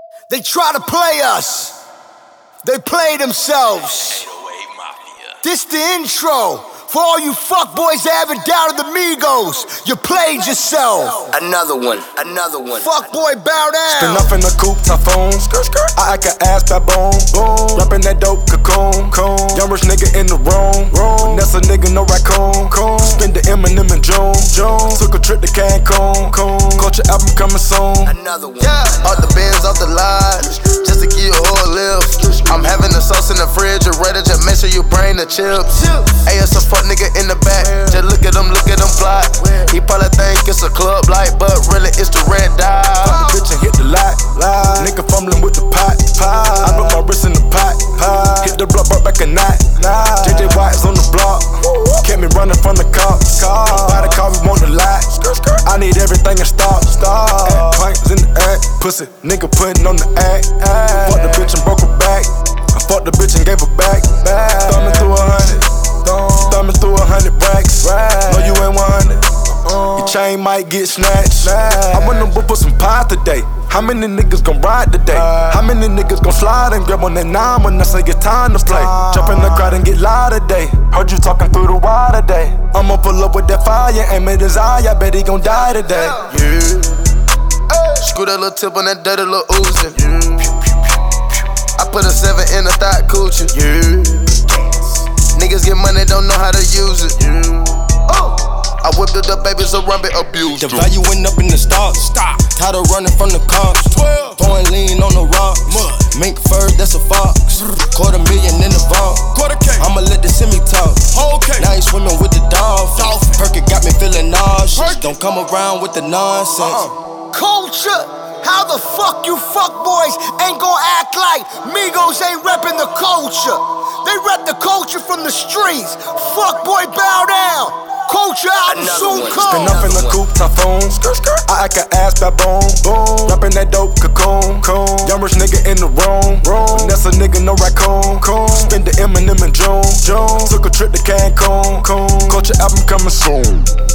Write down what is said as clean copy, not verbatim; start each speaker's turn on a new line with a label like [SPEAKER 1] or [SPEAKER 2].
[SPEAKER 1] They try to play us. They play themselves. This the intro for all you fuckboys that haven't doubted the Migos. You played yourself. Another one. Fuckboy, bow down.
[SPEAKER 2] Spin up in the coupe, typhoon. I act a ass baboon. Boom. Rapping that dope cocoon. Young rich nigga in the room. That's a nigga, no raccoon. Spin the Eminem in June. Took a trip to Cancun. Culture album coming soon.
[SPEAKER 1] Another one.
[SPEAKER 3] Off the Benz, off the line, just to give you a whole lift. I'm having the sauce in the refrigerator, just make sure you bring the chips. Hey, it's a fuck nigga in the back, just look at him plot. He probably think it's a club light, but really it's the red dot.
[SPEAKER 2] Fuck the bitch and hit the lot. Nigga fumbling with the pot. I put my wrist in the pot. Hit the block, brought back a knot. JJ Watt's on the block. Kept me running from the cops. By the car, we want the lot. I need everything in stock. Planks in the act. Pussy, nigga putting on the act. Fuck the bitch and broke her back. I fucked the bitch and gave her back. Thumbing through 100 racks. No, you ain't 100. Your chain might get snatched. I want them put some pie today. How many niggas gon' ride today? How many niggas gon' slide and grab on that 9 when I say it's time to play? Jump in the crowd and get loud today. Heard you talking through the wire today. I'ma pull up with that fire, aim at his eye. I bet he gon' die today.
[SPEAKER 3] Screw that little tip on that dirty little Uzi. I put a 7 in a thought coochie. Niggas get money, don't know how to use it. I whipped it up, baby, so run it abused.
[SPEAKER 4] The value went up in the stocks. Tired of running from the cops. Throwing lean on the rocks. Mink fur, that's a fox. $250,000 in the vault. I'ma let the semi talk. Now he swimming with the dolphins. Perky got me feeling nauseous. Don't come around with the nonsense.
[SPEAKER 1] Culture. How the fuck you fuckboys ain't gon' act like Migos ain't reppin' the culture? They rep the culture from the streets. Fuckboy, bow down. Culture album soon comes.
[SPEAKER 2] Spin up in the coupe, typhoon. I act a ass baboon. Rapping that dope cocoon. Young rich nigga in the room. That's a nigga, no raccoon. Spin the Eminem in June. Took a trip to Cancun. Culture album coming soon.